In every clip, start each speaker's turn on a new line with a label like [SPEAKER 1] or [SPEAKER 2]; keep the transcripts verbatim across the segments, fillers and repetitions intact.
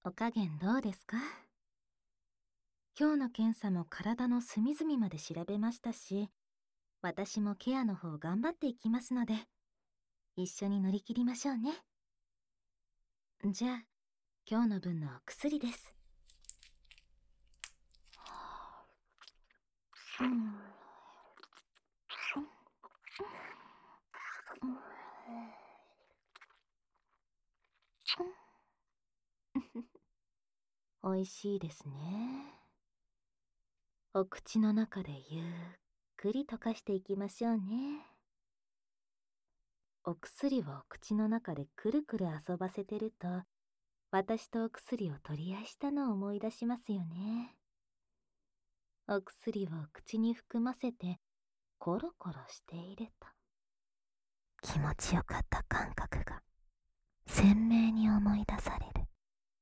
[SPEAKER 1] お加減どうですか？今日の検査も体の隅々まで調べましたし、私もケアの方頑張っていきますので、一緒に乗り切りましょうね。じゃあ、今日の分のお薬です。うん。おいしいですね。お口の中でゆっくり溶かしていきましょうね。お薬をお口の中でくるくる遊ばせてると、私とお薬を取り合いしたのを思い出しますよね。お薬を口に含ませてコロコロしていると、気持ちよかった感覚が鮮明に思い出される。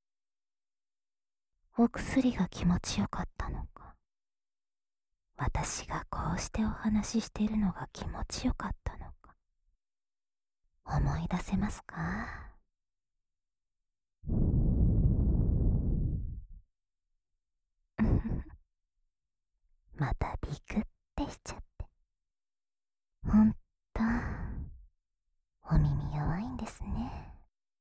[SPEAKER 1] お薬が気持ちよかったのか、私がこうしてお話ししているのが気持ちよかったのか、思い出せますか？またビクってしちゃって。ほんと、お耳弱いんですね。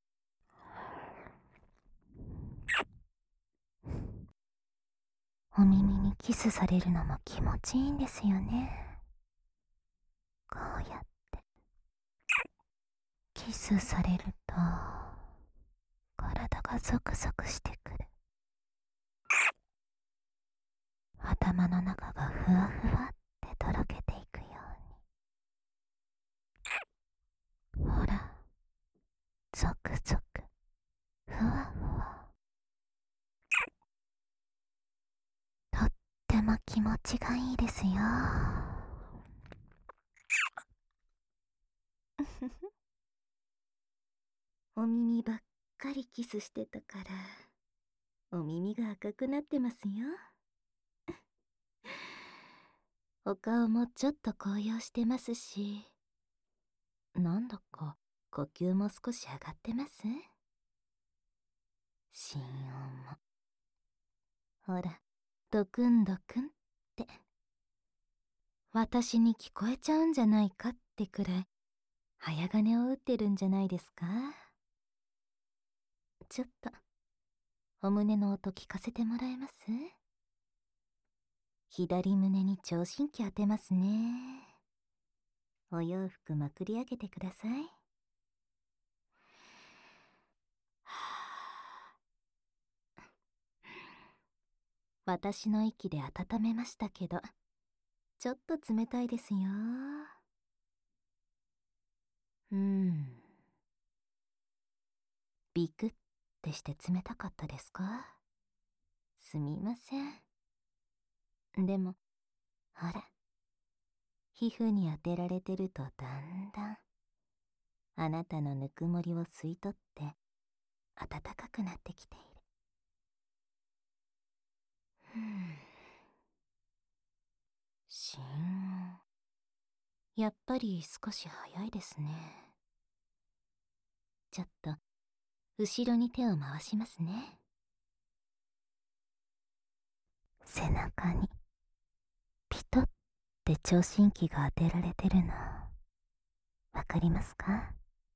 [SPEAKER 1] お耳にキスされるのも気持ちいいんですよね。こうやってキスされると体がゾクゾクしてくる。頭の中がふわふわってとろけていくように。ほら、ゾクゾク、ふわふわ。とっても気持ちがいいですよ。お耳ばっかりキスしてたから、お耳が赤くなってますよ。お顔もちょっと紅葉してますし、なんだか呼吸も少し上がってます。心音も。ほら、ドクンドクンって。私に聞こえちゃうんじゃないかってくらい、早鐘を打ってるんじゃないですか？ちょっと、お胸の音聞かせてもらえます？左胸に聴診器当てますね。お洋服まくり上げてください。私の息で温めましたけど、ちょっと冷たいですよ。うん。ビクってして冷たかったですか？すみません。でも、ほら、皮膚に当てられてるとだんだん、あなたのぬくもりを吸い取って暖かくなってきている。ふん。心音。やっぱり少し早いですね。ちょっと、後ろに手を回しますね。背中に、ピトって聴診器が当てられてるの、わかりますか？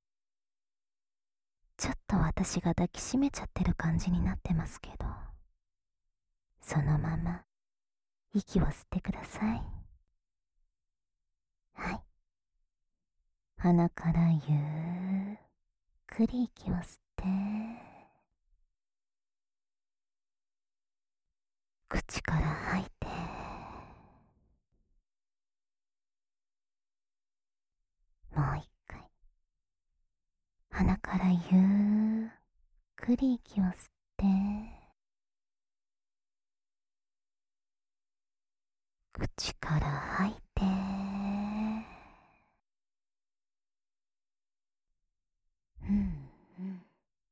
[SPEAKER 1] ちょっと私が抱きしめちゃってる感じになってますけど、そのまま息を吸ってください。はい。鼻からゆっくり息を吸って、口から吐いて、もう一回。鼻からゆっくり息を吸って、口から吐いて、うんうん。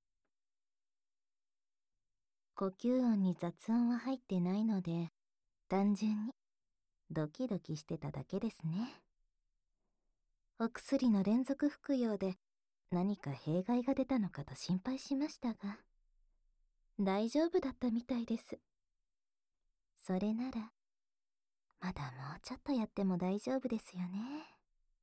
[SPEAKER 1] 呼吸音に雑音は入ってないので、単純にドキドキしてただけですね。お薬の連続服用で何か弊害が出たのかと心配しましたが、 大丈夫だったみたいです。それなら、まだもうちょっとやっても大丈夫ですよね。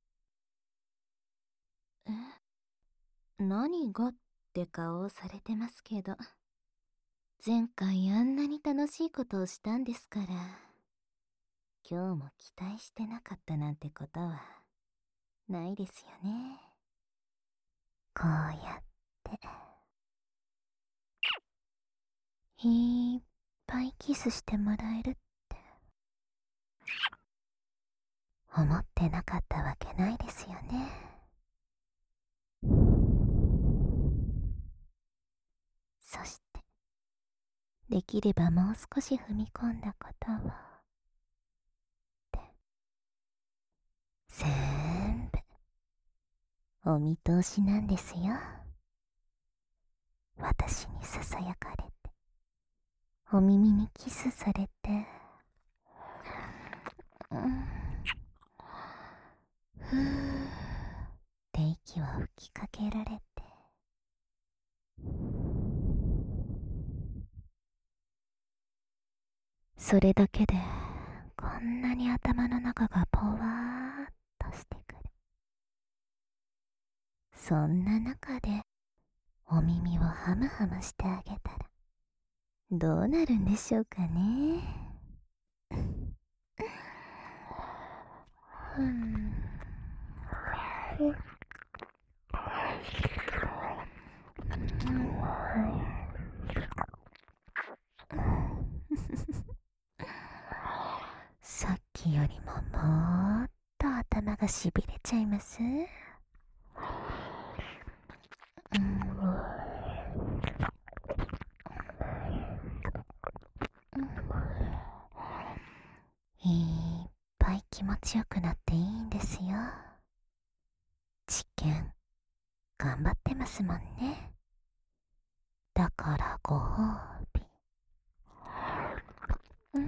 [SPEAKER 1] え、何がって顔をされてますけど。前回あんなに楽しいことをしたんですから、今日も期待してなかったなんてことはないですよね。こうやっていっぱいキスしてもらえるって思ってなかったわけないですよね。そしてできればもう少し踏み込んだことをって全部お見通しなんですよ。私にささやかれて、お耳にキスされて、うん、ふーって息を吹きかけられて、それだけでこんなに頭の中がぽわーっとしてくる。そんな中でお耳をハムハムしてあげたらどうなるんでしょうかね。うん、さっきよりももっと頭がしびれちゃいます。うん、いっぱい気持ちよくなっていいんですよ。実験頑張ってますもんね。だからご褒美。うん、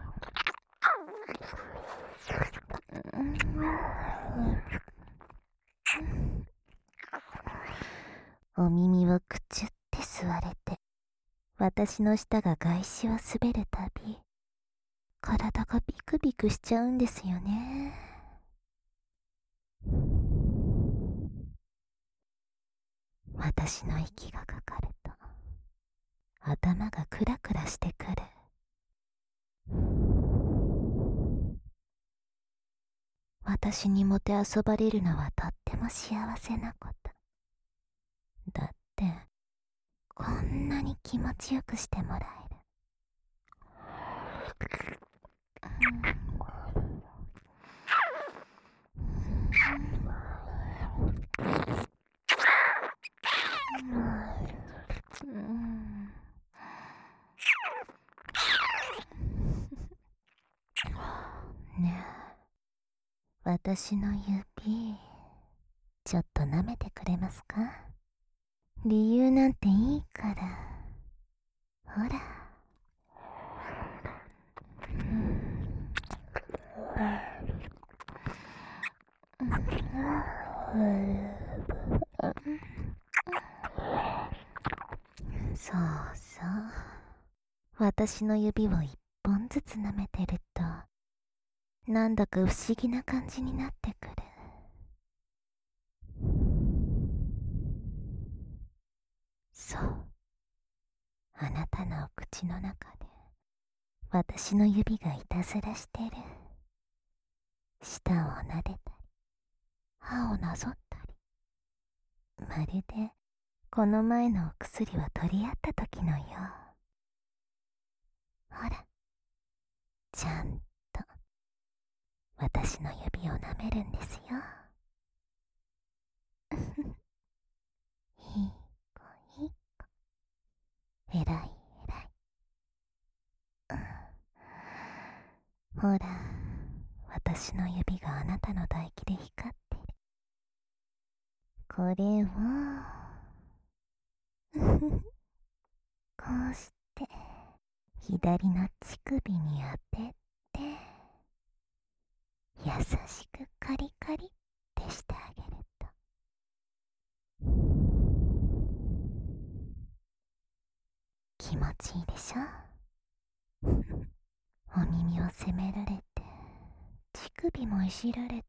[SPEAKER 1] お耳をくちゅって吸われて、私の舌が外視を滑るたび、体がビクビクしちゃうんですよね。私の息がかかると、頭がクラクラしてくる。私にもてあそばれるのはとっても幸せなこと。だって、こんなに気持ちよくしてもらえる。うん、ねえ、私の指、ちょっと舐めてくれますか？理由なんていいから。ほら。うん、そうそう。私の指を一本ずつ舐めてると、なんだか不思議な感じになってくる。そう。あなたのお口の中で、私の指がいたずらしてる。舌を撫でたり、歯をなぞったり。まるで、この前のお薬を取り合った時のよう。ほら、ちゃんと、私の指を舐めるんですよ。いい子いい子。えらいえらい。うん、ほら、私の指があなたの唾液で光ってる。これをこうして左の乳首に当てて、優しくカリカリってしてあげると、 ちいいでしょ。お耳を責められて、乳首もいじられて、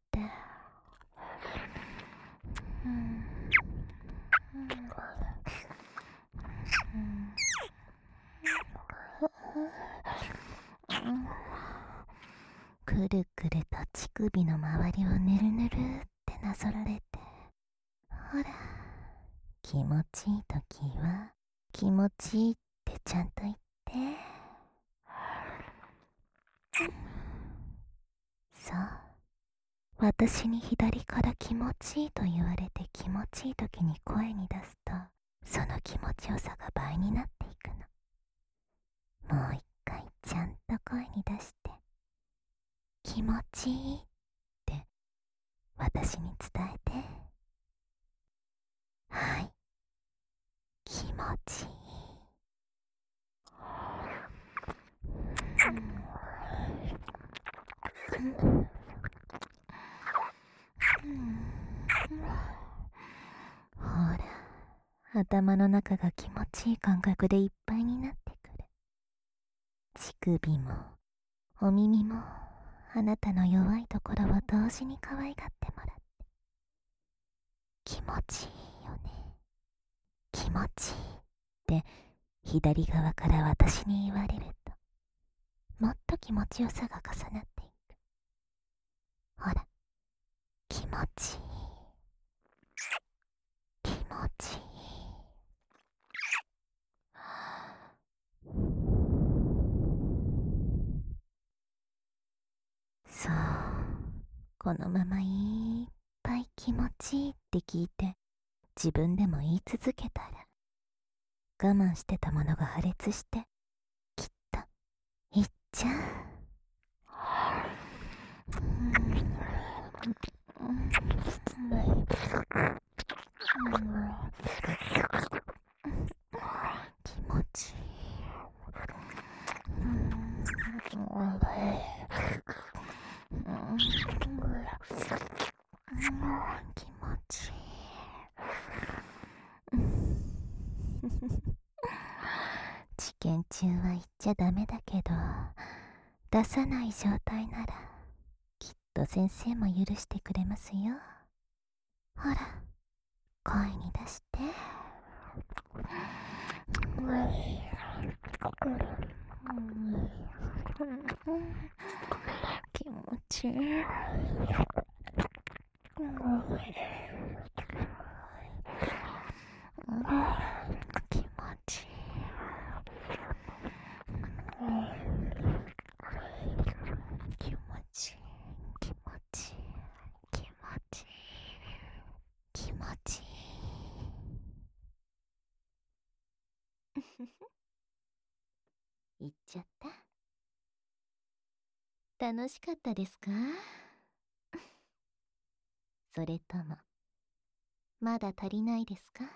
[SPEAKER 1] うん、くるくると乳首の周りをぬるぬるってなぞられて、ほら、気持ちいいときは気持ちいいってちゃんと言って。そう、私に左から気持ちいいと言われて気持ちいいときに声に出すと、その気持ちよさが倍になっていくの。もう一回ちゃんと声に出して、気持ちいいって私に伝えて。はい、気持ちいい。ほら、頭の中が気持ちいい感覚でいっぱいになってくる。乳首もお耳もあなたの弱いところを同時に可愛がってもらって、気持ちいいよね、気持ちいいって左側から私に言われると、もっと気持ちよさが重なっていく。ほら、気持ちいい、気持ちいい。そう、このままいっぱい気持ちいいって聞いて自分でも言い続けたら、我慢してたものが破裂してきっといっちゃう。気持ちいい。気持ちいい。治験中は言っちゃダメだけど、出さない状態ならきっと先生も許してくれますよ。ほら、声に出して。気持ちいい。気持ちいい。気持ちいい、気持ちいい、気持ちいい、気持ちいい。言っちゃった。楽しかったですか？それともまだ足りないですか？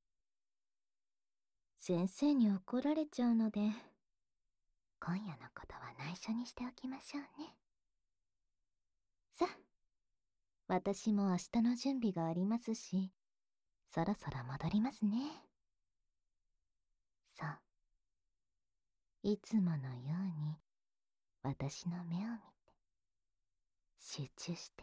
[SPEAKER 1] 先生に怒られちゃうので、今夜のことは内緒にしておきましょうね。さあ、私も明日の準備がありますし、そろそろ戻りますね。そう、いつものように私の目を見て集中して、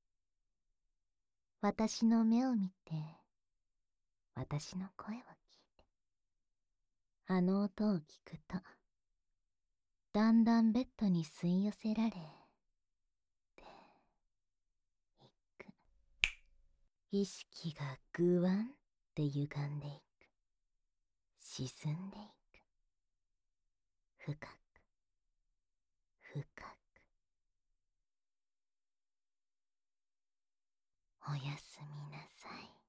[SPEAKER 1] 私の目を見て私の声を聞いて、あの音を聞くとだんだんベッドに吸い寄せられていく。意識がぐわんって歪んでいく、沈んでいく、深く深く。おやすみなさい。